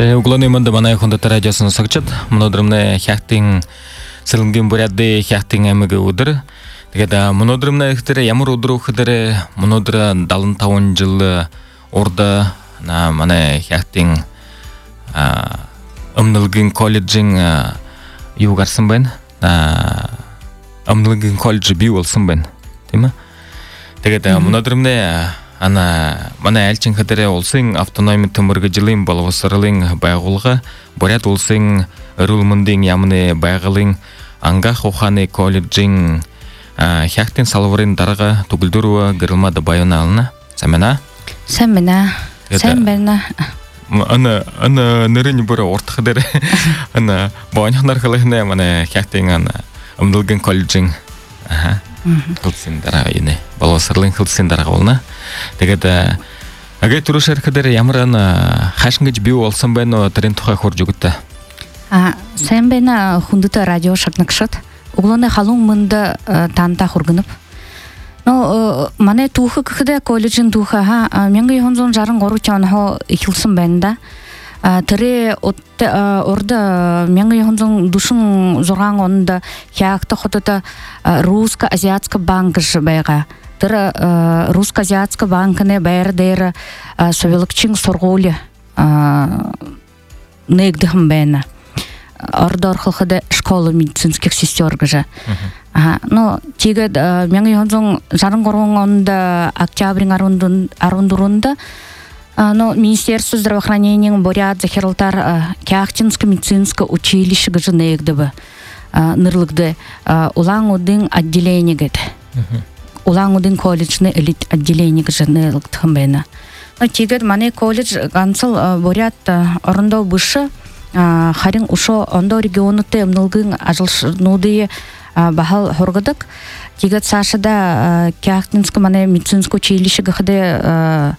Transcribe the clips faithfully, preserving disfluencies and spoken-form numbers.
Те угланы мында манай хонда радиосын сагчат. Монодромны хяхтын сэлэнгийн буряды хяхтын амигэ өдөр. Тэгээд монодромны ихтэрэ ямар өдөр өхдөрэ монодра даалан таван жил орда на манай хяхтын Амналгийн коллежийн юу гарсан байна. Амналгийн коллеж бий болсон байна. Тийм ээ. Тэгээд монодромны ана манай айлчин хадэрэ улсын автономи төмөргөжлийн боловсролын байгууллага Бурят улсын эрүүл мэндийн яамны байгалийн ангах ухааны коллежийн хяхтын салбарын дарга төгөлдөр гэрэлмад баянаална. Сайн байна. Сайн байна. Сайн байна. Ана ана нэрний бүр уртх дээр ана боонхнар хэлэхнэ манай хяхтын ана Амналгийн коллежийн аха хөлсөн дараа инэ боловсролын хөлсөн дараа болно. Тэгээд агээ түрүүшэр хэдэр ямар хаашин гэж бий болсон байна уу тэрийн тухай хурж өгдөө. А сайн байна хүндэт радио шагнагшат. Угланы халуун мында танта хургынып. Но манай түүх гэхэд коллежийн түүх ха найман шестьдесят три оноо эхэлсэн байна да. Тэр орда найман шестьдесят шесть онд хяхта хотод Русско-Азиатск банк байгаа. Тэр Русско-Азиатск банкны байр дээр совилгчин сургууль нэгдэхэн байна. Ордор хоход школа медицинских сестер гэж. Аа, но тэгээд найман шестьдесят три онд октябрийн дөрөвт но Министерство здравоохранения Бурят захиралтар Кяхтинско медицинское училище гэж нэгдэв. Нэрлэгдэ улаан удын отделение гэд. Улаан удын коллежны элит отделение гэж нэрлэгдэхэн байна. Но тэгээд манай коллеж ганцл Бурят орондоо биш харин ушо ондоо регионутэй Амналгийн ажилчнуудын бахал хургадаг. Тэгээд цаашдаа Кяхтинско манай медицинское училище гэхэд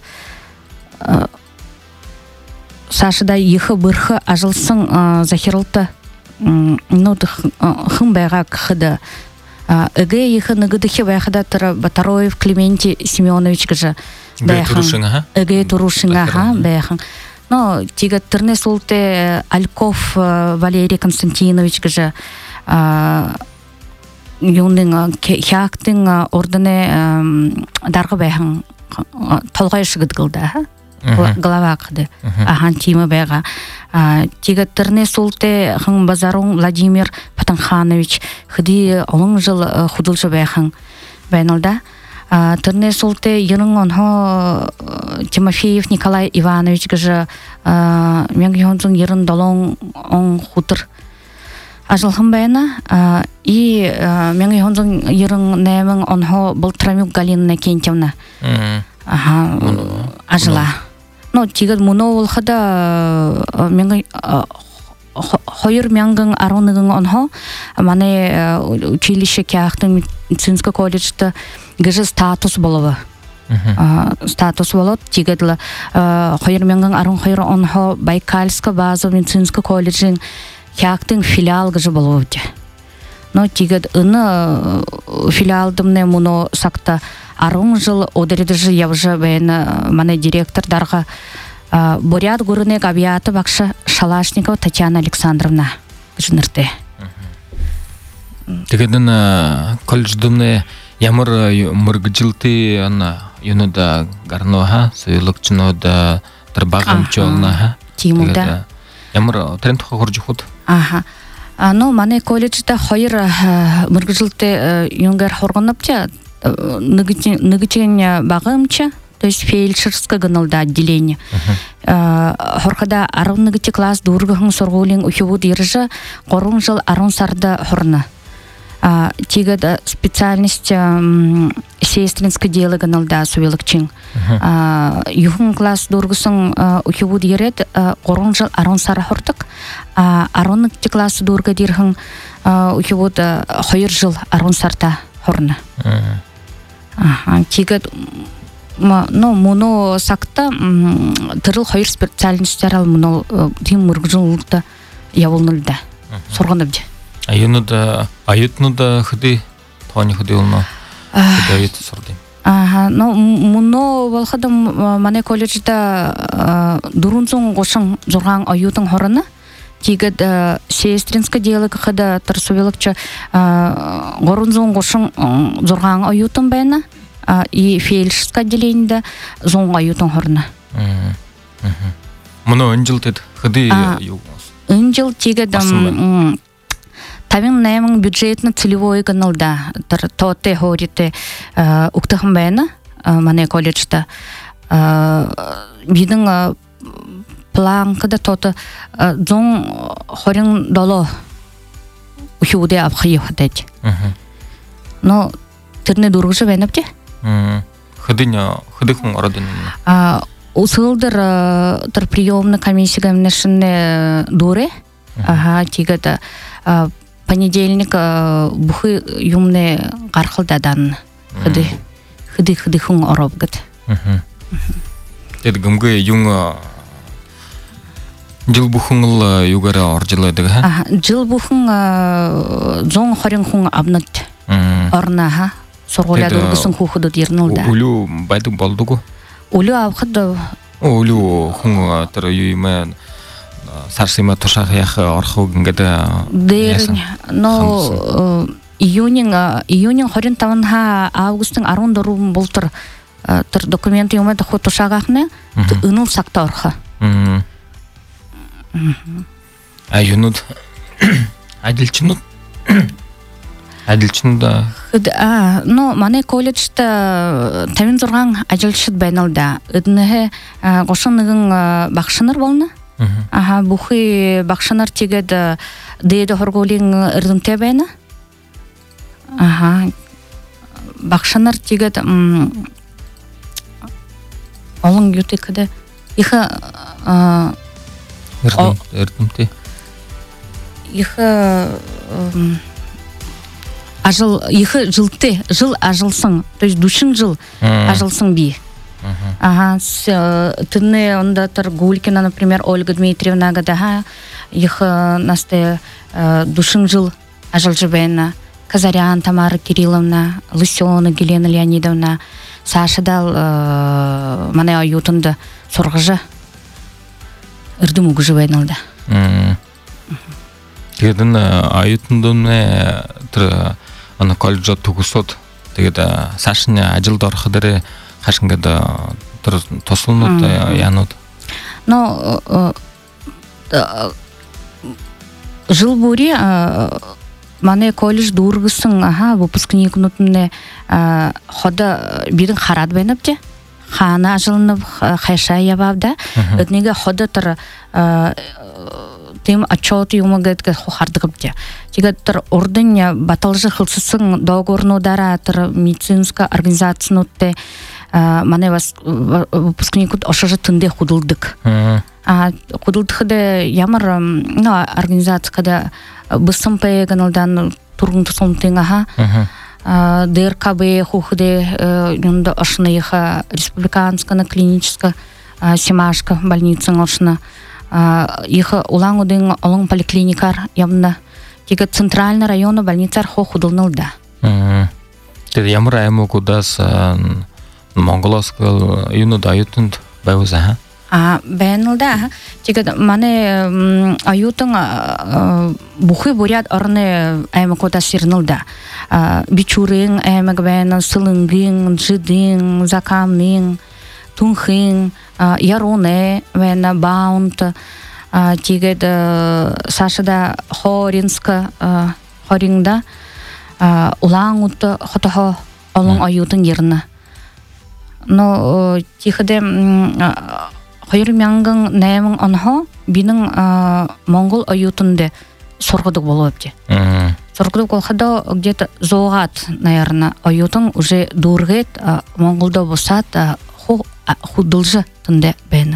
Сашда их бырхы ажылсын захиралты ну хым байга гэхэд эгэ их нэгдэхи байхада тэр Батароев Климентий Семенович гэж байхан эгэ турушинга ха байхан но тэгээд тэрнээс үлдээ Альков Валерий Константинович гэж юуны хяхтын ордны дарга байхан толгой шигд гэлдэ глава қады ахан тима байга тэгээд тэрнээс үлдээ хан Базарун Владимир Патанханович хди он жыл худалшы байхан байналда тэрнээс үлдээ ерэн онхо Тимофеев Николай Иванович гэж найман шестьдесят долон он хутар ажылхан байна и найман шестьдесят онхо Болтрамюк Галина Кентьевна аха ажила. Но тэгээд мөнөө болохода хоёр мянган арван нэгэн онхо манай училище Кяхтын медицинское коллежд гэж статус болов. Статус болоод тэгээд хоёр мянган арван хоёр онхо Байкальская базовая медицинское коллежийн Кяхтын филиал гэж болов. Но тэгээд энэ филиалдымны мөнөө сакта арван жыл одердежи явжа байна манай директор дарга Бурят гурынек авиаты бакша Шалашникова Татьяна Александровна гэж нэртэй. Тэгээд энэ коллеждны ямар мөргөжилтэй ана юунда гарноо соёлогчнууд тэр багамч олно ха. Тийм үү. Ямар тэрэн тухай хурж өгөхөд. Аха. А но манай коллежда хоёр мөргөжилтэй юунгаар хурганапча нэгжин багамча, то есть фельдшерское гыналда отделение. Хорхада арван нэгти класс дургахан сургуулийн ухивуд иржа гурван жыл арван сарда хорна. Тэгээд специальность сестринское дело гыналда суйлагчин. Юхан класс дургасан ухивуд ирет гурван жыл арван сар хортык. Арван нэгти класс дурга дирхан ухивуд хоёр жыл арван сарда хорна. Тэгээд но моно сакта тэрл хоёр специальностьаар моно тийм мөргөжүүлэлт явуулнаа сургамж. Аюунууд аюутнууд хөдөө тооны хөдөө болно. Хөдөө аюут сурдیں۔ Ага, ну муно волхада мане колледжда дурунзун гошын журган аютын хорына тигет сестринска диалог хада тарсувелыкча горунзун гошын журган аютын байна и фельдшерское отделение зон аютын хорына. Муно анжыл тед хады ю. Анжыл тигет Тавин наймың бюджетны целевой каналда тоте хорите уктахм байна мане колледжда бидин план када тота зон хорин доло ухуде абхи хадет. Но терне дургыжы венапте? Хадыня хадыхун арадын. А усылдыр тар приемный комиссия гамнашны дуре. Ага, тигата понедельник бухы юмне гархылдадан хыды хыды хыды хун оробгат. Тед гымгы юнга жыл бухыңыл югара оржылайды ха? Ага, жыл бухың зон хорин хун абнат орна ха. Сорголя дургысын хухуды дирнылда. Улю байды болдугу? Улю абхыды. Улю хун тар юймен сарсыма тушах ях орху гынгада. Дерин, но июнин июнин хорин таванха августын арын дорум болтыр тыр документы юмет ху тушагахны ыныл сакта орха. Аюнут адилчинут адилчинуда. А, но мане колледжда тавин зурган адилчит байналда. Ыднэхэ гошыныгын бакшыныр болны. Ага, бухы бакшыныр тигед дейді хорголин ырдымте байна. Ага, бакшыныр тигед олың юты кыды. Ихы ырдымте. Ихы ажыл, ихы жылты, жыл ажылсың. То есть душын жыл ажылсың би. Ага, тыны онда тар Гулькина, например, Ольга Дмитриевна гадаха, их насте душын жыл ажылжы бәйна, Казарян Тамара Кирилловна, Лысёна Елена Леонидовна, Саша дал мане аютында сорғыжы ырдым угыжы бәйналда. Тегедін аютындың тыр ана колледжа тугусот, тегеді Сашыня ажылды орхыдары Хашингада тосылнут янут. Но жыл бури мане колледж дургысын, ага, выпускник нутне хода бидин харат бенапте. Хана жылынып хайша ябавда. Өтнеге хода тыр тем отчет юмагетке хохардыгыпте. Тигаттыр ордыня баталжы хылсысын договорнудара тыр медицинска организация нутте мане вас выпускникут ошажы тынде худылдык. А худылдыхыда ямар ну организация когда бысым паеганалдан тургун тусумтың аха. ДРКБ хухыде юнда ошныйха республиканская клиническая Семашка больница ошна. Их улаңудың олың поликлиникар явна. Тига центральный район больницар хо худылнылда. Теді ямар аймы кудас Монголоскал юнуда аютынд байвыз аха? Бәйнылда. Тига мане аютың бухы бурят орны аймы кудас сирнылда. Бичурың аймы бәйна сылыңгың, жидың, закамның, тунхың, яруне, вена баунт, тигед Сашада Хоринска, Хоринда, улаңут хотахо олың аютын ерні. Но тихаде хайыр мянгын нәймін анха бінің монгол аютынды сорғыдық болу өпте. Сорғыдық болғада где-то зоғат, наверное, аютын уже дургет, монголда босат, худылжы тынде бәйні.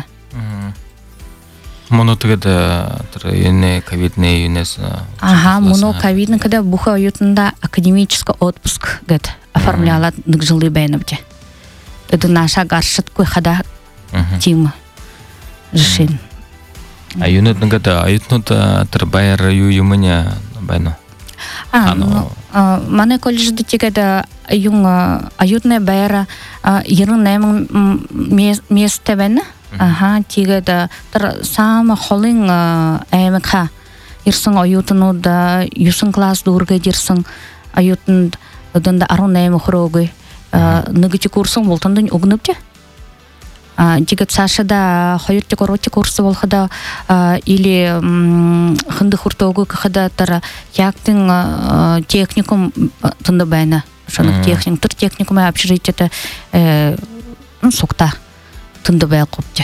Мұны түгеді үйіне ковидный үйінес? Ага, мұны ковидный kada бұхы аютында академический отпуск гәд оформляла нық жылы бәйні бде. Это наша гаршыт кой хада тима жишин. А юнет нагада аютнут байыр ю юмыня бәйні? Мане колледжді тегеді юң аютне байра ерын нәмін месте бәні. Аха, тиге да тар сама холин әмекха ирсың аютыну да юсын класс дурга дирсың аютын дында арун нәмі хурогы нығыты курсын болтандың угнып те. Дигет Сашада хойрти коротти курсы болхада или хынды хуртогы кахада тара яктың техникум тынды байна. Шаның техник, тұр техникумы общежитиеті сокта тынды бай қопте.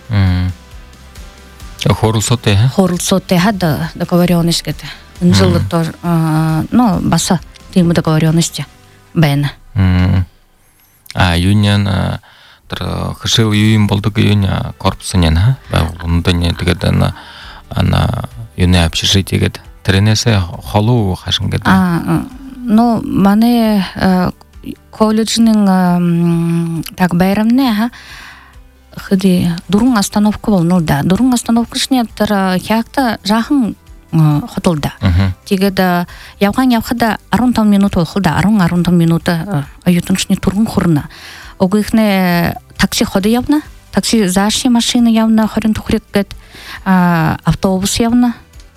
Хорулсоте, ха? Хорулсоте, ха, да, договоренность. Жылы тоже, ну, баса, тиму договоренности байна. А, юнион, хышыл юим болдық юния корпусынен, ха? Бұндың тегеді ана юния общежитиеге тренесе холу қашын кеді? Ну, мане колледжінің так байрамне, ха, хыди дурун остановка болнулда. Дурун остановка шне тара хякта жахын хотылда. Тегеді явған явхада арун там минут олхылда, арун арун там минута аютын шне тургун хурна. Огыхне такси ходы явна, такси заши машина явна, хорин тухрек гет, автобус явна.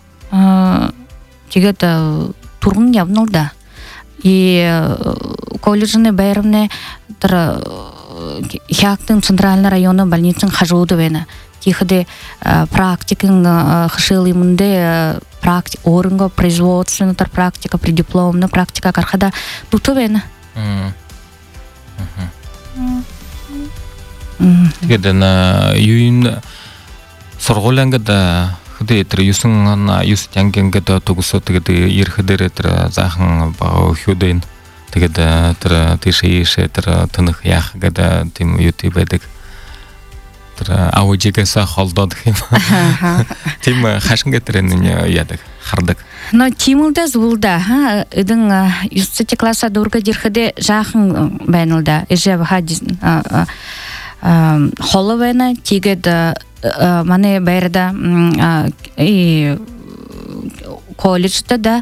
Тегеді тургун явнулда. И колледжны байрамне тара Хяктын центральный районный больницын хажуды вена. Тиходе практикын хышылы мынде практик орынга производственная практика, преддипломная практика кархада дуты вена. Тегеді на юин сорғолангада хыды етір юсын на юсы тянгенгада тугусо тегеді ерхідер етір захын бағу хюдейн. Тегеді тірі тиші еші тірі тынық яқығада тим юты бәдік. Тірі ауы жекесі қолдадық. Тим қашын кетіренін ядық, қардық. Но тимылда звулда, үдің юстеті класса дұрға дерхіде жақын бәнілда. Эже бұға қолы бәні тегеді маны бәріда колледжда да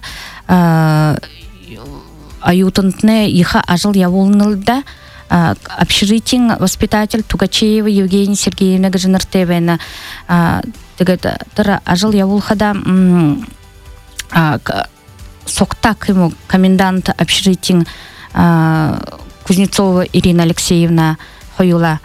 аютынтны иха ажыл явулнылда общежитин воспитатель Тугачеева Евгения Сергеевна Гажинартевена тегеді тыра ажыл явулхада соктак ему комендант общежитин Кузнецова Ирина Алексеевна хойула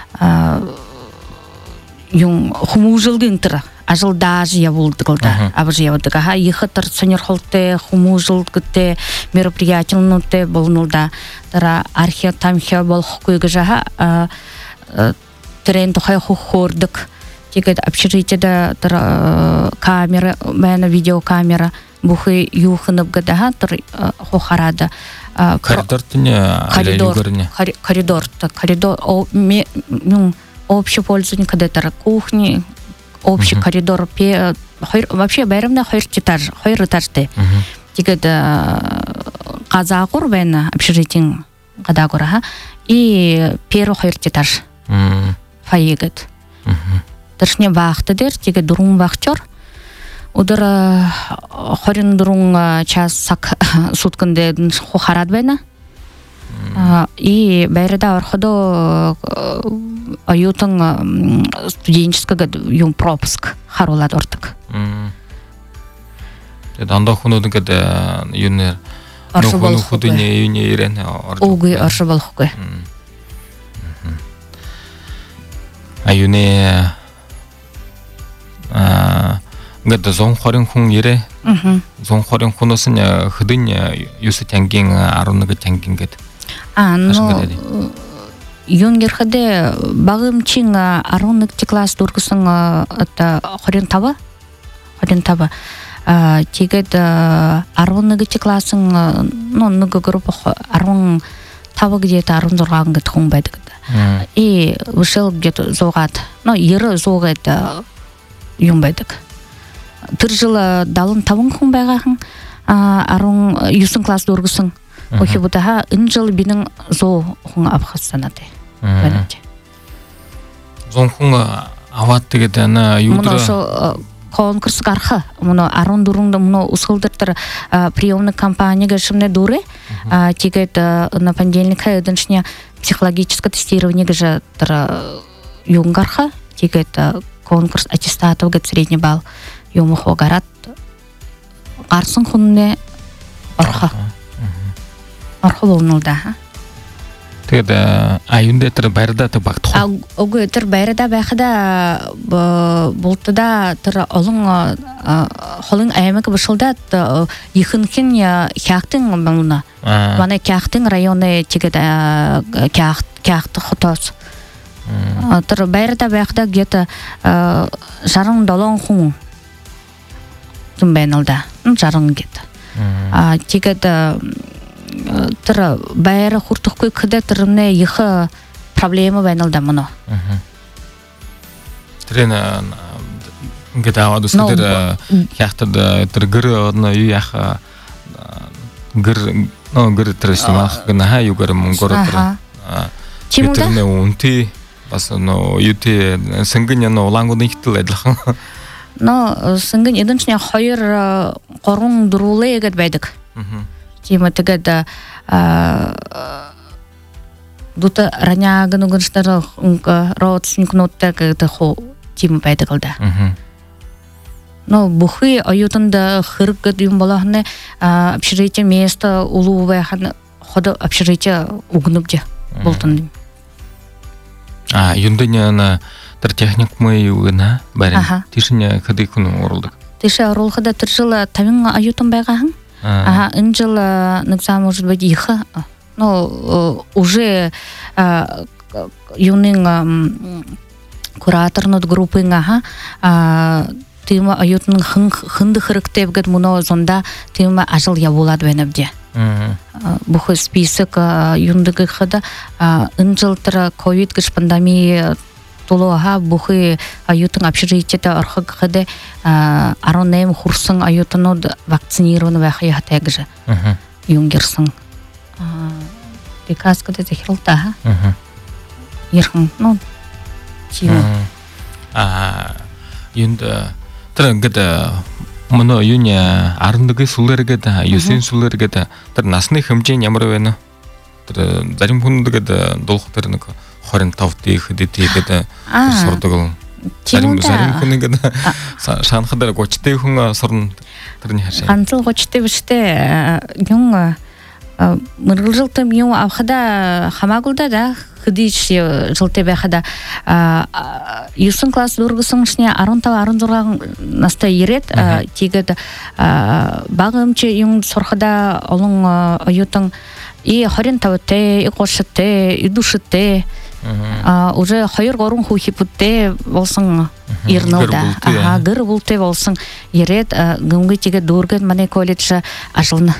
юн хумужылдын тыра ажыл даже явулдыгылда абыжы явулдыга ха ихытыр сонерхолте хумужылгыте мероприятельнуте болнулда тыра архео тамхео болхукуйга жаха трен тухай хухордык тегет общежитиеда тыра камера бәна видеокамера бухы юхынып гада тыр хохарада коридор тыне коридор коридор коридор общее пользование когда тыра кухни общий коридор вообще байрамда хойр этаж хойр этажды тегет казагур бәна общежитин гадагура и первый хойр этаж фаегет тыршне вақтыдер тегет дурун вақтер Удар хорин дурун час сак сутканде хохарад бена. И байрада орходо аютын студенческого юм пропуск харулад ортык. Анда хунудын када юнер нухуну худыне юне ирен Огы аршы балхугы. А юне Гада зон хорин хун ире. Зон хорин хуносын хыдын юсы тәнгин арунығы тәнгин гад. А, ну юнгер хыды бағым чин арунық класс дургысын это хорин таба. Хорин таба. Тегет арунығы классын ну ныгы группа арун таба где-то арун зурган гад хун байды гада. И вышел где-то зогат. Ну иры зогат юм байдык. Тыр жылы далын табын хүн байгаахан арун юсын класс дургысын охи бутаха ын жылы бинин зо хүн абхастанады. Зон хүн ават дегет ана юдра конкурс гарха муну арун дурунда муну усылдыртыр приемный компанияга шымне дуры тигет на понедельник эденшне психологическое тестирование же юнгарха тигет конкурс аттестатов гет средний балл юмухо гарат гарсын хунне арха арха болнулда Teda ayunda ter bayırda ter baktı. Ogu ter bayırda bakıda bultuda ter olun holun ayyamak başılda yıkınkin kağıtın bana. Bana kağıtın rayonu çekede kağıtı xutos. Ter bayırda bakıda gete jarın dolon hun. Tüm benalda. Jarın gete. Çekede Тра байра хуртуккой кыда тырымне йыхы проблема байналда муну. Трена гыда адус тер яхтада тер гыр одно яха гыр но гыр трестимах гна югар мунгора тер. Чимулда унти басно юти сынгыня но лангудын хитледлах. Но сынгын единчне хайыр корун дурулы эгет байдык. Тима тегада дута ранягын угынштары родственник нотта кыты хо тима байдыгылда. Но бухы аютында хыргы дүйм балахны общежитие место улувай ханы хода общежитие угнубде болтын. А юндыня на техник мы угына бәрін тишине кыды күнің орылдық. Тиши орылғыда түржілі тавин аютын байғағын? Ага, инжел ныкса может быть их, но уже юның кураторнут группы ага, тыма аютын хынды хырыктеп гет муно зонда тыма ажыл я булат венебде. Бухы список юндыгы хыда инжел тра ковид гыш пандемия тулуга бухы аютын общежитиеда архы хыда аронем хурсын аютыны вакцинированы вахи хатагжа. Юнгерсын. Приказкада захирылта. Ерхын, ну, чима. А юнда трангада муно юня арындыгы сулергада, юсен сулергада тар насны хымжен ямрывена. Тар зарим хундыгада долхтарнык хорин тавты хыдыты гада сордыгыл. Зарим зарим хундыгада шанхадар гочты хунга сорн тарни хашай. Антыл гочты биште юнга мыргылжылтым юн авхада хамагылда да хыдыч жылты бахада юсын класс дургысын шне арунтава арунзурган наста ерет тигет багымчы юн сорхада олың аютың и хорин тавте и коште и душте уже хайыр горун хухипутте болсын ирнылда ага гыр булте болсын ерет гымгы тигет дурган мане колледж ажылны.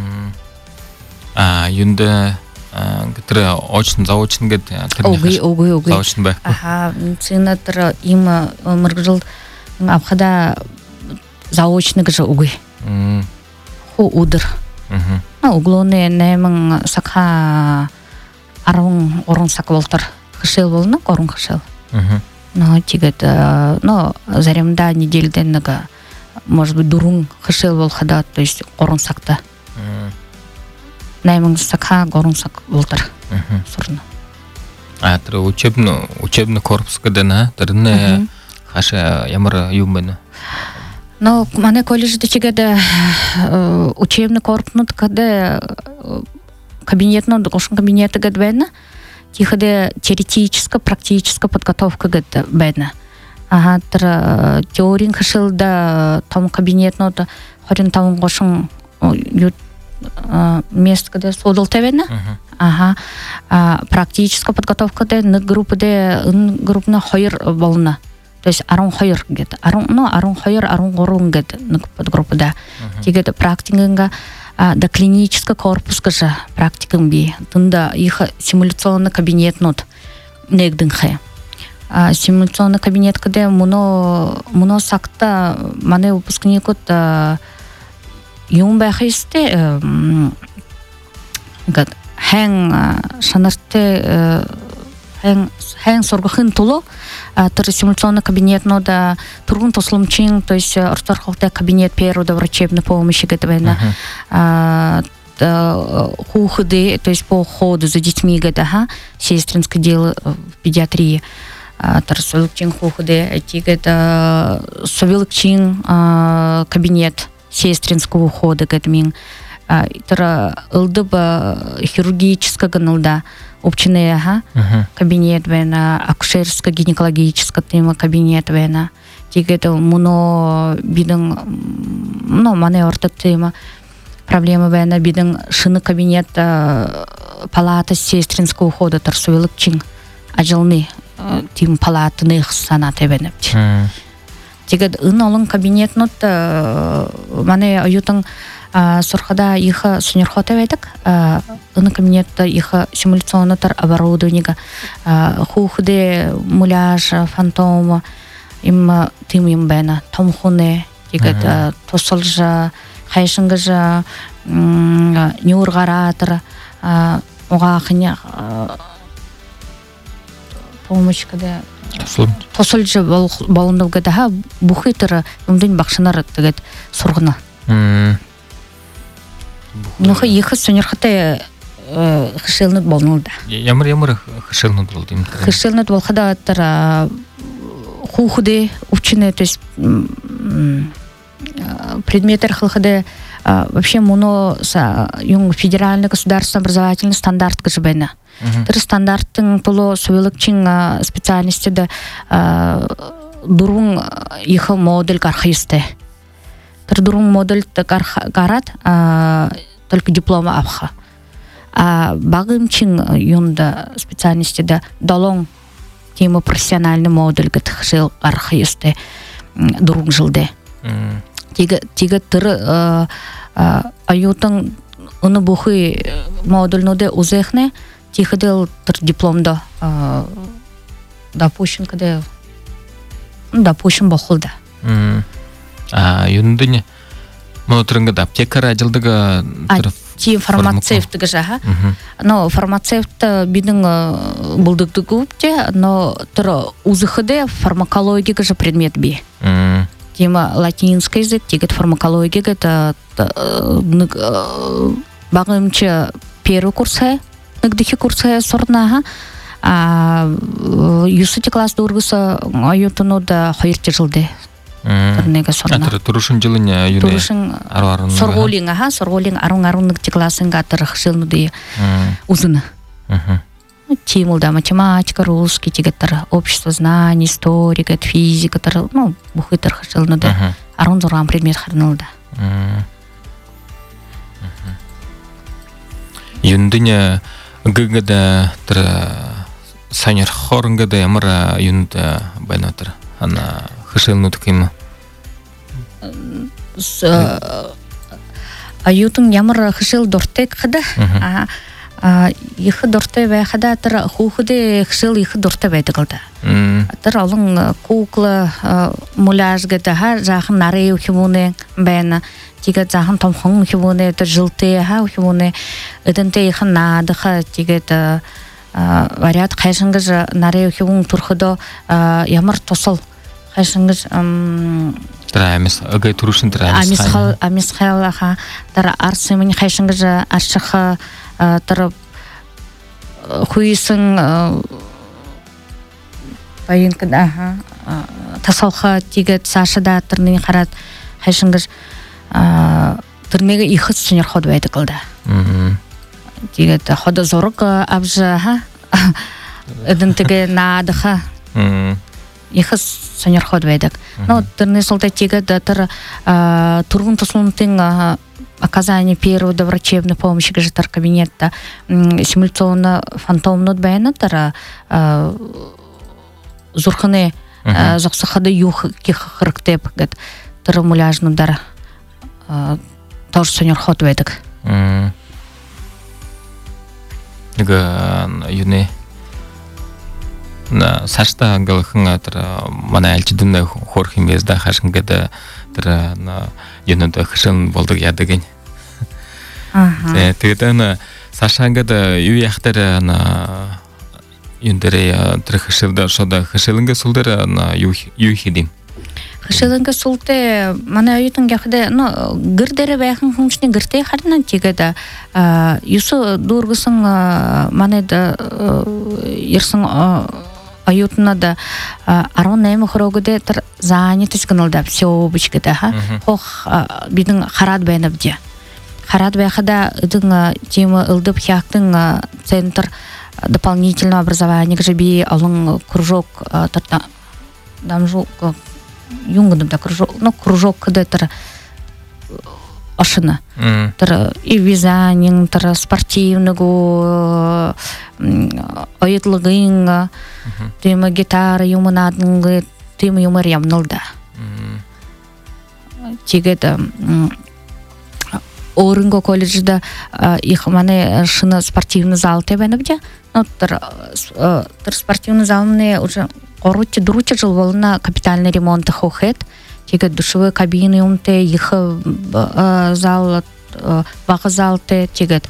А юнда гитра очень заочно гет огы огы огы заочно ба ага цинатра им мыргыл абхада заочно гжа огы ху удыр а углоне немин сакха арун орун сакволтар хышел болна орун хышел но тигет но заремда недельден нага может быть дурун хышел болхада то есть орун сакта Найман сакха горун сак волтар. Сорна. А тра учебно учебный корпус кадана тарне хаша ямар юмбена. Но мане колледжде чигеде учебный корпус каде кабинетно дошын кабинеты гадбена. Тиходе теоретическая практическая подготовка гадбена. Ага тра теорин хашилда там кабинетно да хорин там гошын место, где содал тавена, ага, практическая подготовка де на группе де группна хайр волна, то есть арун хайр где-то, арун, ну арун хайр, арун горун где-то на подгруппе да, тигет практикинга, да клинический корпус каже практикам би, тunda их симуляционный кабинет нот, негдинхе, симуляционный кабинет где муно муно сакта мане выпускникот Юм бахисте гад хэн шанарте хэн соргохын тулу тыр симуляционный кабинет но да тургун тослумчин, то есть орторховда кабинет первой врачебной помощи гэдвена хуходы, то есть по уходу за детьми гэда сестринское дело в педиатрии тыр совилыкчин хуходы тигет совилыкчин кабинет сестринского ухода гэдмин тыр ылдыба хирургического ганылда общинная ага uh-huh. кабинет вена акушерско-гинекологическая тема кабинет вена тигет муно биден ну мане ортак тема проблема вена биден шины кабинет палата сестринского ухода торсовилыкчин ажилны тим палатных санат вена тигет ынолын кабинет нот мане аютын сорхада их сунерхота ведик ын кабинетта их симуляционный оборудование хухде муляж фантом им тим им бена томхуне тигет тосолжа хайшынгыжа нюргаратор огахыня помощь когда тосолжа балындыгда бухитер умдын бакшынар тигет сургына Ну, их сунерхате хшелнут болнулда. Ямар ямар хшелнут болды им. Хшелнут бол хада тара хухуде ученые, то есть предметы хлхаде вообще муно са юн федеральный государственный образовательный стандарт кашбена. Тэр стандарттын тулу совилыкчин специальности да дурун их модель кархисте. Дурун модель гарат только диплома авха. А багымчин юнда специальности да долон тема профессиональный модель гатхшил архисте дурун жилде. Тига тига тыр аютын уны бухы модель ноде узехне тихдел тыр дипломда допущен когда допущен бахулда. А юндыне монотрынга да аптекара ажилдыга ти фармацевт гажа. Но фармацевт бидин булдыгды гупте, но тыр узыхыде фармакология гажа предмет би. Тема латинский язык, тигет фармакология это багымчы первый курсы, нагдыхи курсы сорнага, а юсыти класс дургысы аютыну да хайырты жылды. Тарнега сорна. Атыр турушын жылыня юне. Турушын сорголин, ага, сорголин арун-аруннык классынга атыр жылнуды узыны. Тимулда математика, русский, тигеттер, общество знаний, история, физика, тар, ну, бухитер жылнуды. Арун зорган предмет харнылда. Юндыня гыгада тыр санер хорынгада ямара юнда байнатыр. Ана хышылнуд кыймы. Аютын ямар хышыл дортек хыда. Их дорте ве хада тыр хухуде хышыл их дорте вейді кылда. Тыр алын кукла муляж гада ха жахын нарей ухимуне бәйна. Тига жахын томхың ухимуне тыр жылте ха ухимуне. Ыдынте ихын надыха тига вариат қайшыңгыз нарей ухимун турхыда ямар тосыл. Хайшыңгыз тра амис агай турушын тра амис хал амис халаха тара арсымын хайшыңгыз аршыха тара хуйсын байынкыда аха тасалха тигет сашыда тырны қарат хайшыңгыз тырмеге ихыт сөнер ход байды кылда. Тигет хода зорық абжа ха ыдынтыге надыха ихыс сөнер ход байды. Но тырны солта тигет тыр тургун тосунтың оказание первой врачебной помощи гажетар кабинетта симуляционно фантомнут байна тара зурханы зақсахады юх ких хырктеп гет тара муляжны дара тоже сөнер ход байды. Нега юне на сашта галхынга тара мана әлчидүнне хорхим безда хашынгада тара на юнда хышын болдык ядыгын. Ага. Тэгэтэ на сашангада ю яхтар на юндере трехшилда шода хшилинге сулдер на юхидим. Хшилинге султе мана аютын гахде ну гырдере байхын хунчне гырте харна тигеда юсу дургусын мана да ерсын аютына да арон найм хорогуде тер занятость гналда все бичгеда ха хох бидин харат байнабде харат байхада идин тема ылдып хяктын центр дополнительного образования гжеби алын кружок тарта дамжу юнгным да кружок ну кружок кыды тер ашына тер и вязание тер спортивного ойытлыгын тема гитара юманадың тема юмар ямнылда тигеда Орынго колледжда их мане шина спортивный зал тебенебде ну тер тер спортивный зал мне уже короче друче жыл болна капитальный ремонт хохет тиге душевой кабины умте их зал вага залте тигет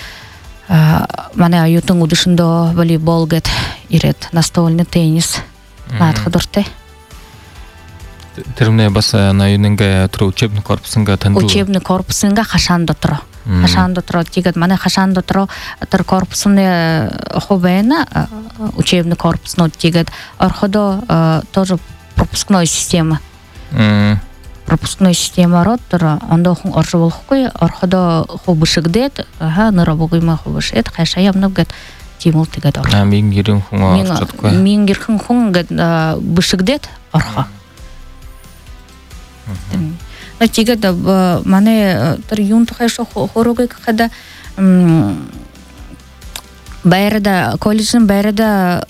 мане аютын удышындо волейбол гет ирет настольный теннис надхадорте Термне баса на юнинге туру учебный корпусынга тандыл. Учебный корпусынга хашанда туру. Хашанда туру тигет мане хашанда туру тер корпусыны хобена учебный корпус но тигет арходо тоже пропускная система. Пропускная система ротора ондо хун аржывол хукой арходо хобышыгдет ага нырабугыма хобышет хайша ямнабгет тимул тигет ор. А мингирин хун аржаткой. Мингирхын хун гет бышыгдет арха. Но тига да мане тер юнт хайшо хорогы када байрада колледжин байрада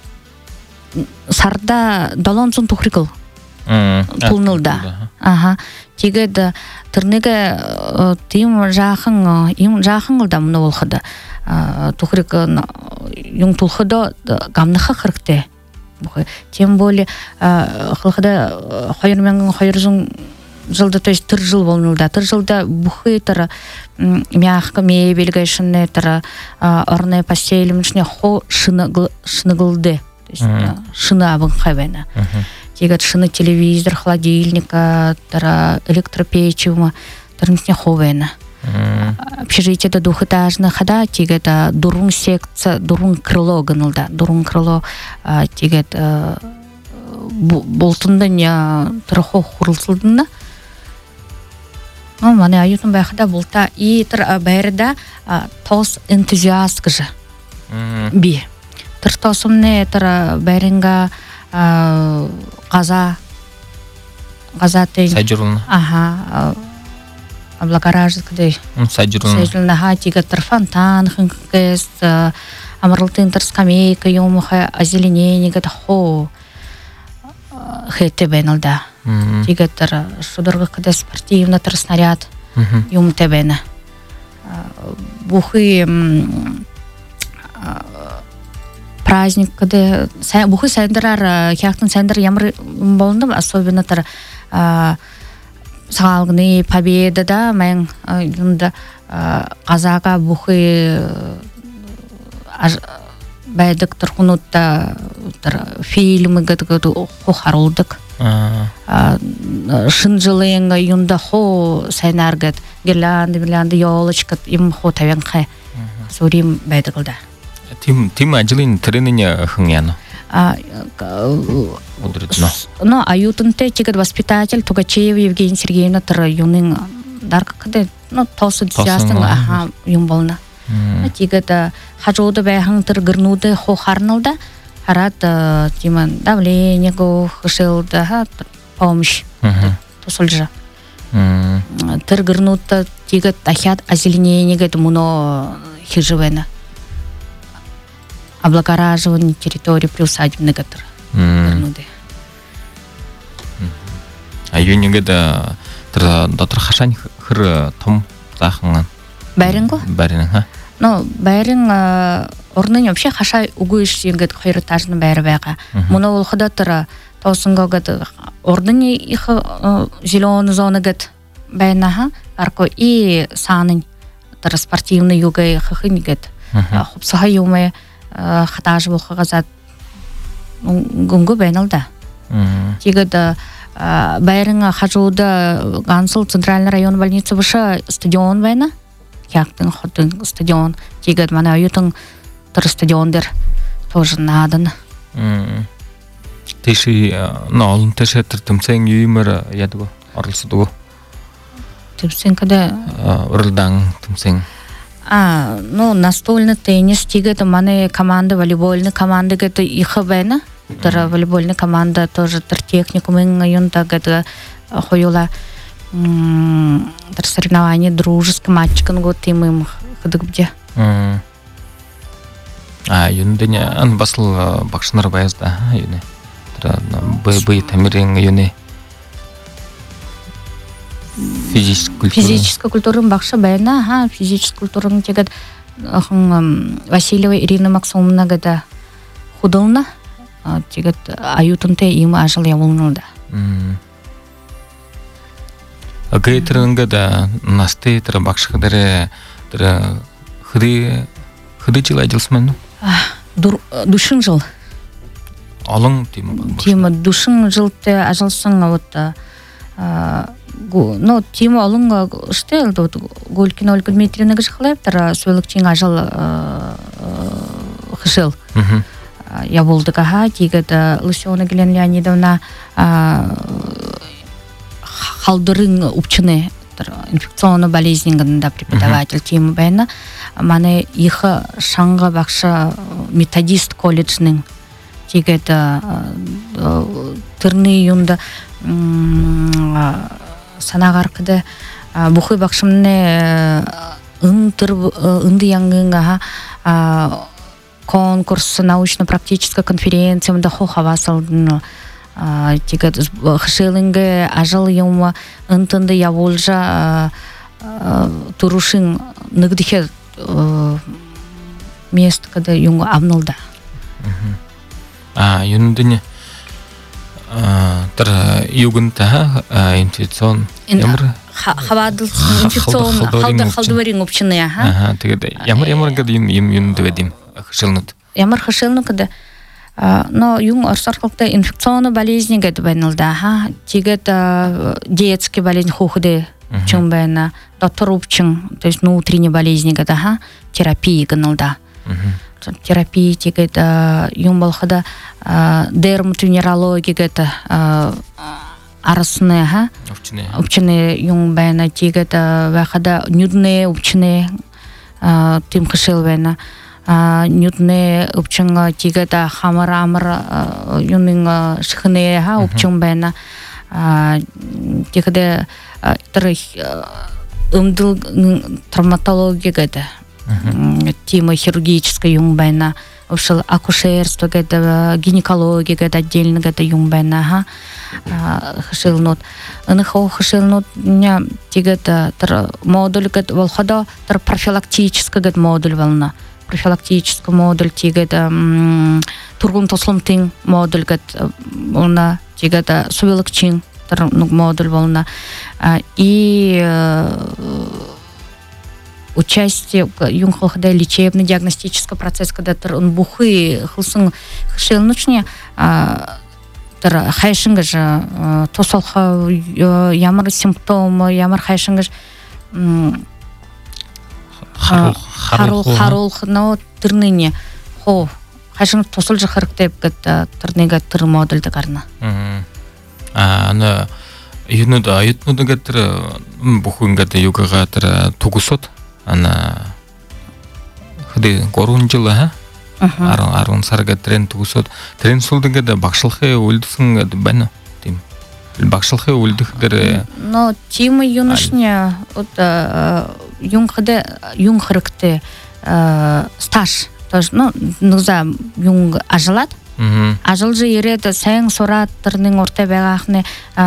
сарда долонцун тухрикл пулнылда ага тига да тернеге тим жахын им жахынылда муну болхада тухрик юн тулхада гамныха хыркте тем более хылхада хайырмен хайырзын жылда то есть тыр жыл болнулда тыр жылда бухы тара мягко мебель шыны тара орная постель мышне хо шыны шыныгылды то есть шыны абын хайвена тегат шыны телевизор холодильника тара электропечевма тармисне ховена общежитие двухэтажных хада тигета дурун секция дурун крыло гынылда дурун крыло тигет болтунда трохо хурылсылдында ну мане аютын байхада болта и тыр байрда тос энтузиаст гыжы би тыр тосумне тыр байринга газа газа тен сайжурулна ага облагораживать кдей сайжурулна сайжурулна ха тига тыр фонтан хынкес амарлтын тыр скамейка юмха озеленение гет хо хете бенылда тига тыр шудыргы кдей спортивный тыр снаряд юм тебена бухы праздник кдей бухы сайдырар хяктын сайдыр ямыр болдым особенно тыр Салгны победа да мен юнда казага бухы байдык турхунутта фильмы гыды хохарулдык шын жылыйынга юнда хо сайнаргат гирлянды гирлянды ёлочка им хо тавянхэ сурим байдыгылда тим тим ажлын тренине хыңяно но аютынте тигет воспитатель Тугачеев Евгения Сергеевна тыр юнын дарка кыды ну толсы диястын аха юм болна тигет хажуды байхын тыр гырнуды хохарнылда харат тиман давление го хышылды ха помощь тосулжа тыр гырнуды тигет ахят озеленение гет муно хижевена облагораживание территории приусадебных гатыр. А юниге да дотор хашань хыр том заханган. Байринго? Байрин, ха? Ну, байрин орнын вообще хашай угуиш юнгет хайрытажны байры байга. Муно ол хадатыра тосынго гат орнын их зеленый зона гат байнаха арко и санын транспортивный югай хахынигет. Хопсаха юме хатажы болғазат гүнгө бәйналда. Тегід бәріңі хажуды Гансыл Центральный район больницы бұшы стадион бәйна. Яқтың құттың стадион. Тегід мана үйітің тұр стадиондер тоже надын. Теші, наулын теші түртімсен үйімір еді бұ, арылсыды бұ? Тümсен kada Урылдаң тümсен. А, ну настольный теннис тигет мане команда волейбольный команда гет ихы бәйна. Тара волейбольный команда тоже тар техникумын юнта гет хоюла тар соревнование дружеский матчкан го тимым хыдык бде. А юндыне ан басыл бакшынар баязда юне. Тара бый тамирен юне. Физическая культура. Физическая культура бакша бәйна, ха, физическая культура тегет Васильева Ирина Максимовна гада худылна, тегет аютунте им ажыл явылнылда. Гейтерін гада насты тара бакшыдары тара хыды хыды жыл айдылсымен? Душын жыл. Алың тема? Тема душын жылты ажылсын вот ну тема алың штел вот Голькина Ольга Дмитриевна гыжхлептер сөйлікчен ажыл хышыл. Я болды гаха тегет Лысёна Гелена Леонидовна халдырың упчыны инфекционный болезньгында преподаватель тема бәйна. Маны ихы шаңғы бақшы методист колледжнің тегет түрні юнда санағарқыды бұқы бақшымны үнді яңғыңға конкурс научно-практическая конференция мында хоха басылдың тегет хышылыңғы ажыл емі үнтінді яволжа турушың нығдыхе мест kada yung abnolda. А юндыне тар югунта инфекцион ямар хавадыл инфекцион халдар халдварин общины ага. Ага, теге ямар ямар гад юм юм юнды ведим хышылнут. Ямар хышылны kada но yung арсаркалыкта инфекционный болезни гад байнылда ага. Теге детский болезнь хухуды чым байна доктор упчын, то есть внутренние болезни гад ага, терапия гынылда. Терапия тегет юм балхада дерматовенерология гет арасны ха упчыны юм байна тегет вахада нюдне упчыны тим хышыл байна нюдне упчынга тегет хамар амыр юнын шхыны ха упчын байна тегет тыр ымдыл травматология гет тема хирургическая юмбайна, ушел акушерство, это гинекология, это отдельно, это юмбайна, ага, хшилнут. Нахо хшилнут, ня тигета модуль, это волхода, тер профилактическая, это модуль волна, профилактический модуль, тигета тургун тослумтин модуль, это волна, тигета сувелокчин, тер модуль волна, и участие юнхолхда лечебный диагностический процесс, когда он бухы хылсын хшел ночне тар хайшынга же тосалха ямар симптомы ямар хайшынга харул харул но тырныне хо хайшын тосал же характеп гата тырнега тыр модульда карна а ана юнуда ютнуда гатыр бухунга да югага тыр тугусот ана хыды горун жылы ха арун арун сарга трен тугусот трен сулдыга да бакшылхы өлдүсүн бана тим бакшылхы өлдүхдер но тима юношня вот юнгхыды юнгхрыкты стаж тоже ну нуза юнг ажылат ажыл же ереді сәң сораттырның орта бәғақны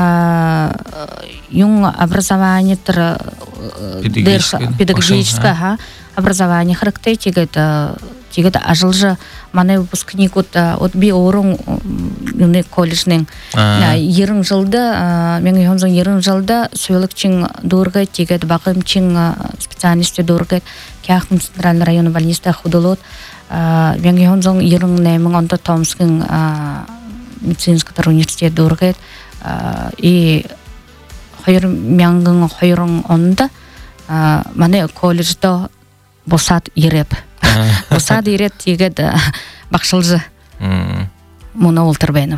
юң образование педагогическое образование характеристика тигет ажылжы мане выпускник от от би орын юны колледжнең ерин жылда мен йонзон ерин жылда сөйлөкчиң дурга тигет багымчиң специалисты дурга кяхм центральный район больниста худолот мен йонзон ерин нәмең онда Томскин медицинский университет дурга и хайыр мянгын хайырың онда мане колледжда босат иреп. Босат иреп тигет бакшылжы. Муна ултырбайнов.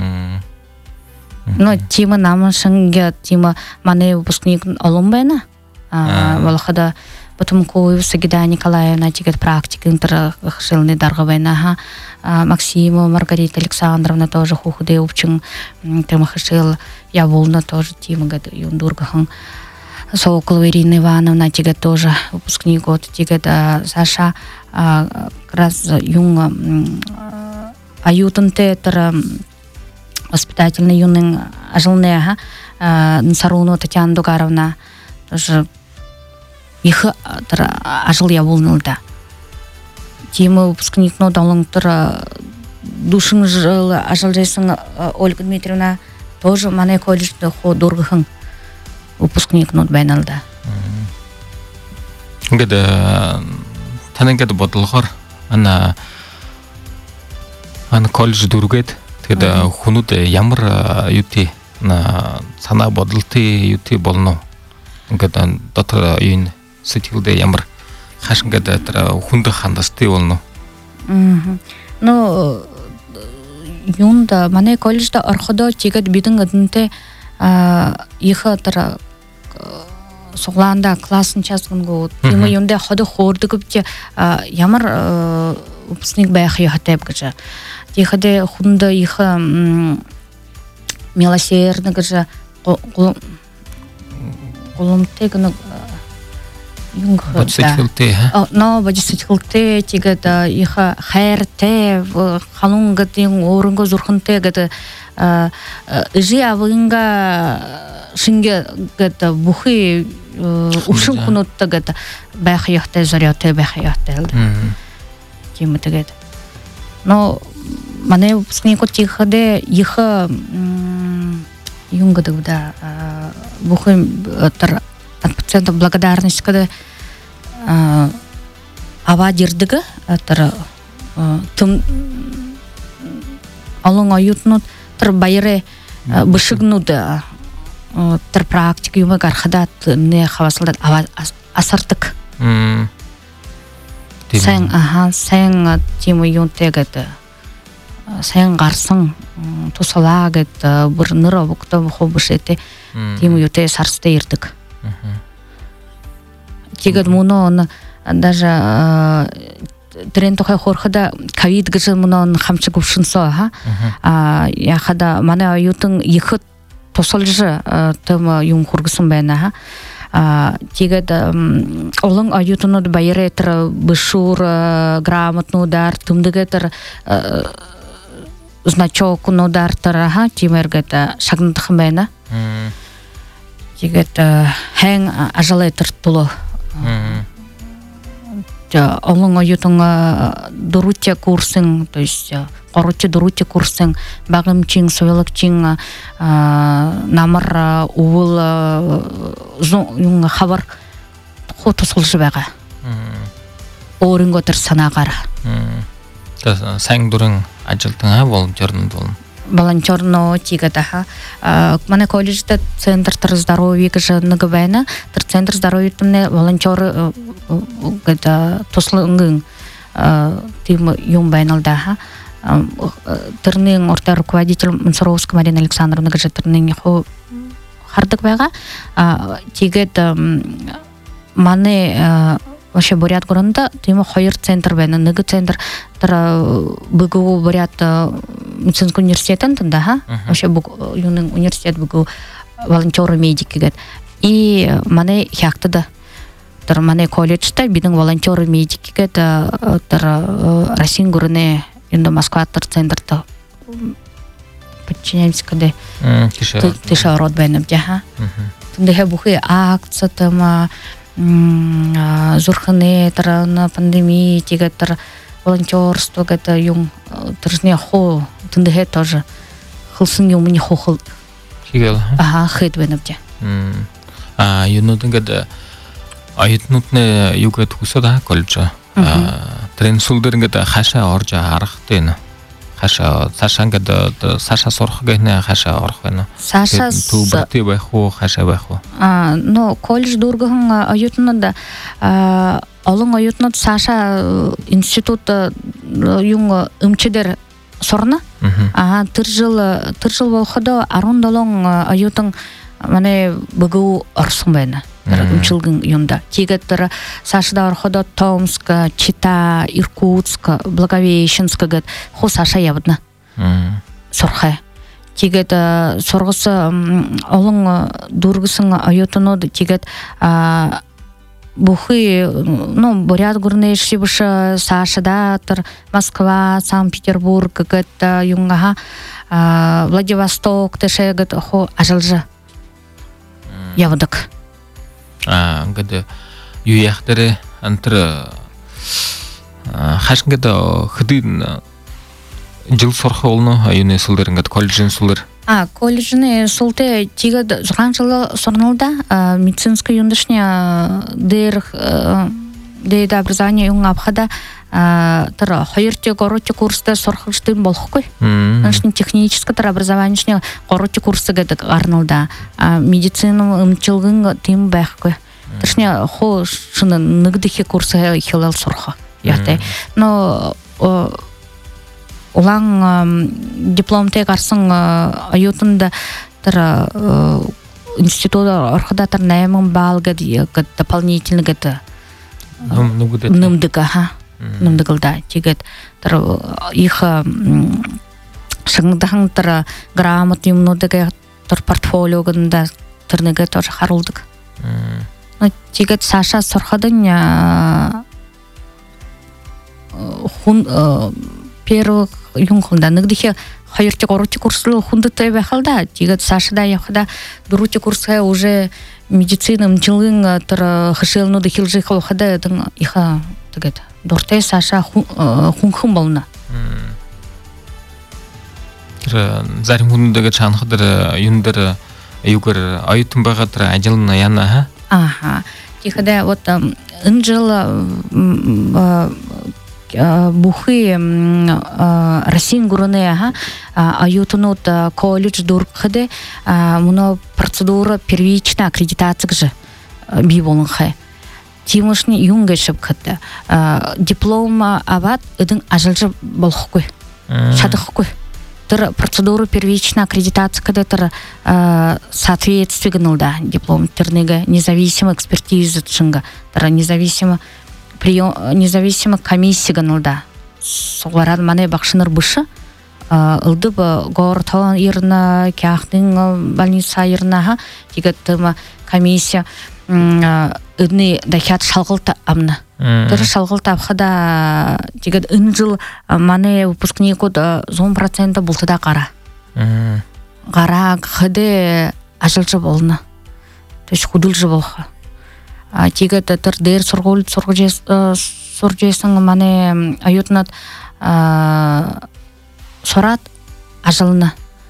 Но тима намышынга тима мане выпускник алынбайна. Валхада потом Коевса Гида Николаевна тигет практик интерхшилный даргабайна. Максима Маргарита Александровна тоже хухуде упчин темахшил. Я волна тоже тима гад юндургахан. Соколова Ирина Ивановна тигет тоже выпускник от тигет Саша как раз юнг аютын тетер воспитательный юный ажылная Саруну Татьяна Дугаровна тоже их ажыл я волнылда. Тима выпускник но далыңтыр душың жыл ажыл жайсың Ольга Дмитриевна тоже мане колледжда хо дургыхың выпускник нот байналда. Гада танагада бодолгор ана ана колледж дургет теда хунуте ямар юти на сана бодолты юти болно. Гада дотор ин сетилде ямар хашгада тра хунда хандасты болно. Но юнда мане колледжда арходо тигет бидин гадынте иха тара согланда классын частгынго тима юнда ходы хордыгып ямар выпускник байхы хатеп гыжа тихаде хунда иха милосердный гыжа колумтегно юнга бодисетилте но бодисетилте тигада иха хайрте халунга тин орунго зурхунте гада жи авынга шинге гата бухи ушын кунутта гата байхаяхта заряте байхаяхта тима тегет но мане выпускник тихаде иха юнга да бухи тар пациента благодарность когда ава дирдига тар тым алың аютнут тар байре бышыгнуда тар практика юма гархадат не хавасылдат ава асартык сен аха сен тима юнтегат сен гарсың тусалагат бир ныра букта хобышете тима юте сарсте ирдик тигет муно даже трен тохай хорхада ковид гыжы муно хамчы гушынса ха я хада мана аютын ихы тосалжы тема юм хургысын байна ха тигет олың аютыны байре тер бышур грамотный удар тумдыгетер значок удар тер ха тимергета шагнытхын байна тигет хэн ажалетер тулы олың аютың дурутя курсын, то есть короче дурутя курсын, багымчиң, сойлыкчиң, намыр уыл юң хабар хотосылжы бага. Орынго тер санагара. Сәң дурың ажылтың волонтерный болын. Волонтерно тигата мане колледжда центр здоровья гыжы нагыбайна центр здоровья тумне волонтер гада тослынгын тим юм байналда ха тырның орта руководитель Мансуровская Марина Александровна гыжы тырның хо хардык байга тигет мане вообще бурят горында тема хайыр центр бена ныгы центр тара бгу бурят медицинский университетен тында ха вообще бу юның университет бгу волонтеры медики гет и мане хякты да тар мане колледжда бидин волонтеры медики гет тар Россия гурне инда Москва тар центрда подчиняемся когда кишарот бена бяха тында бухи акция тама зурхане тарана пандемии тигатар волонтерство гэта юм тыржне хо тындыхе тоже хылсын юм не хохыл Кигел. ага хедвеневде А юнутын гада айтнутны югат хусада колча. Трен сулдырын гада хаша оржа архтен. Хаша сашан гада саша сорхгайна хаша орхвена. Саша ту бати байху хаша байху. А но колледж дургын аютнында алың аютнында Саша институт юң өмчедер сорна. Ага тыр жыл тыр жыл болхода арундалың аютың мане бүгү орсун байна. Умчилгын юнда. Тигеттер Сашда орходо Томск, Чита, Иркутск, Благовещенск гет хо Саша явдна. Сорхай. Тигет соргысы олың дургысын аютуно тигет бухы ну боряд гурнеши буша Сашада тер Москва, Санкт-Петербург гет юнга Владивосток теше гет хо ажалжа. Явдык. А гада юяхтары антра хашгада хыдын жыл сорха олно аюне сулдарын гад колледжин сулдар. А колледжин султе тига журган жылы сорналда медицинский юндашня дер дейда образование юнга абхада тара хайырте коротте курста сорхыштын болхой. Аншын техническое тара образование коротте курсы гадык арналда. Медицина умчылгын тем бахкой. Ташня хо шыны ныгдыхи курсы хилал сорха. Яте. Но улан дипломте карсын аютында тара института архада тар наймын балгад дополнительно гада нымдыга ха. Нымдыгылда тигет тар их шыңдахан тар грамот юмнудыга тар портфолио гында тарныга тоже харулдык. Ну тигет Саша сорхадын хун первых юнгхунда ныгдыхе хайырте короче курслы хунды тайбе халда тигет Сашада яхда дуруте курсы уже медицина мчылын тар хышелнуды хилжи халхада иха тигет дорте Саша хунхун болна. Тра зарим хундага чанхадыр юндыр югар аютын багатыр ажылын яна ха. Ага. Тихада вот инжел бухы Россиян гурыны ага аютынут колледж дурхады муно процедура первичная аккредитация же би болын хай. Тимошни юнга шапката диплом ават ыдын ажылжы болхой. Шадыхой. Тыр процедура первичная аккредитация когда тыр соответствие гнылда диплом тернега независимая экспертиза чынга тыр независимо прием независимо комиссия гнылда. Соларад мане бакшыныр бышы ылды бы гортон ирна кяхтын больница ирна тигет комиссия ыдны дахят шалгылта амна. Тыр шалгылта абхада тигет инжыл мане выпускнику он процент бултыда кара. Кара хыды ажылжы болна. То есть худылжы болха. Тигет тыр дер соргул соржесың мане аютнат сорат ажылна.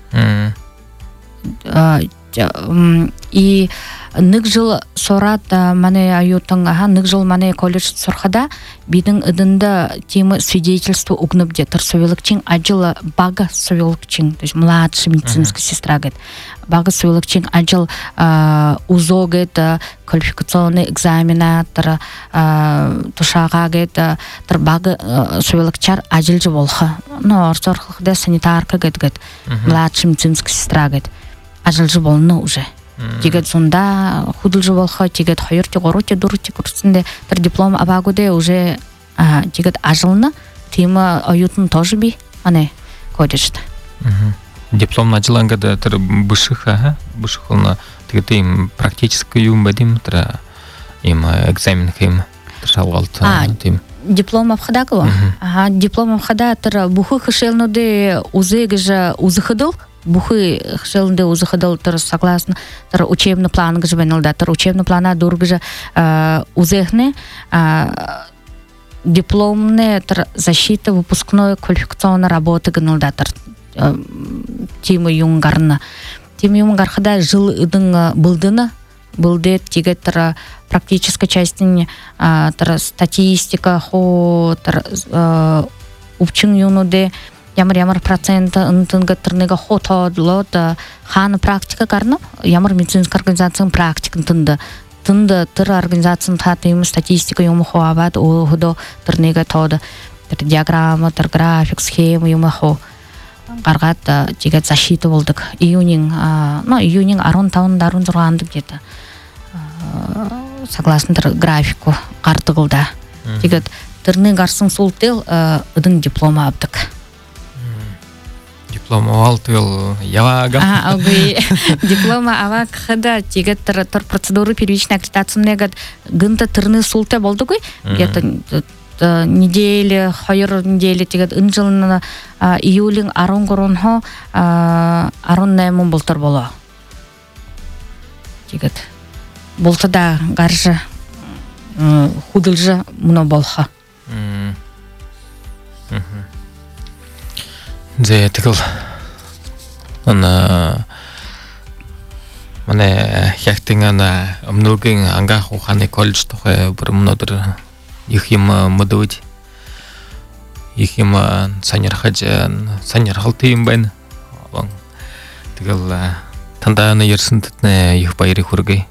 И нык жыл сорат мане аютың аха нык жыл мане колледж сорхада бидин ыдында темы свидетельство угныбде тыр совелыкчиң ажыл бага совелыкчиң то есть младшая медицинская сестра гет бага совелыкчиң ажыл узо гет квалификационный экзамена тыр тушага гет тыр бага совелыкчар ажылжы болха но орсорхлыхда санитарка гет гет младшая медицинская сестра гет ажылжы болны уже. Тигет сонда худылжы болха, тигет хайырте гороте дурте курсында тыр диплом абагуде уже тигет ажылны, тема аютын тоже би, ане колледжда. Диплом ажылангада тыр бышыха, бышыхылна тигет им практически юм бадим тыр им экзамен кем шалгалт тем. Диплом абхадакова. Ага, диплом абхада тыр бухы хышелнуде узегже узыхыдыл. Бухы хшелнде узыхыдыл тыр согласно тыр учебный план гыж бенылда тыр учебный плана дургыжа узехне дипломная защита выпускной квалификационной работы гынылдатыр Тима Юнгарна. Тима Юнгархада жыл ыдың былдыны, былды тигеттер практической частин статистика, хо упчың юнуде ямар-ямар проценты ынтынгаттырныга хо тодло да ханы практика карны, ямар медицинская организацияның практикын тынды. Тынды тыр организацияның татыймы статистика юмы хо абад, о худо тырныга тоды. Диаграмма, тыр график, схема юмы хо. Гаргат тигет защита болдык. Июнин, ну, июнин арон таун дарун зурганды где-то. Согласно графику картыгылда. Тигет тырны гарсын султел ыдың диплома абдык. Диплома алтыл явага. А, алгы диплома авак хада тигет тыр процедуры первичной аккредитации гад гынта тырны султе болду гой. Где-то недели, хайыр недели тигет ынжылына июлин арон горонхо арон наймун болтар боло. Тигет болса да гаржы худылжы муна болха. Зе тигил ана мане хяхтингана амнугин анга хуханы колледж тохе бір мнодыр ихим мадуд ихим санярхаджан санярхалтым бен алан тигил танданы ерсин тетне их байри хургай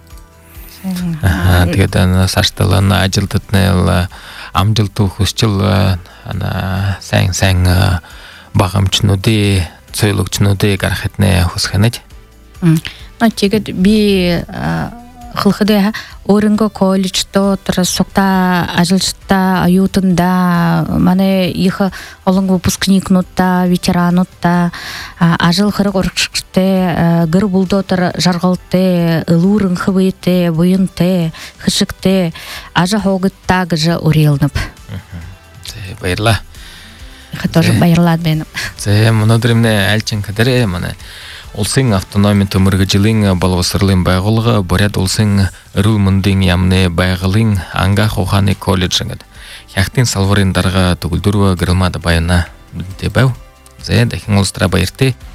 тигедан сашталана ажил тетне амжыл тухусчыл ана сан сан багамчнуди цойлукчнуди гархетне хусханать. Ну тигет би хылхыды орынго колледжто сокта ажылшта аютында мане их олон выпускник нутта ветеранутта ажыл хырык оркшыкте гыр булдотыр жаргалте ылурын хыбыйте буйынте хышыкте ажа хогытта гыжы урелнып. Зе байырла. Тоже байырлад беніп. Зе мұнадырымне әлчен кадере мане Олсың автономия төміргі жылың балвасырлың байғылығы, борят олсың рул мұндың ямны байғылың анға қоғаны колледжіңід. Яқтың салварындарға түгілдірі ғырылмады байына білді бәу. Зе дәхін олыстыра байырты.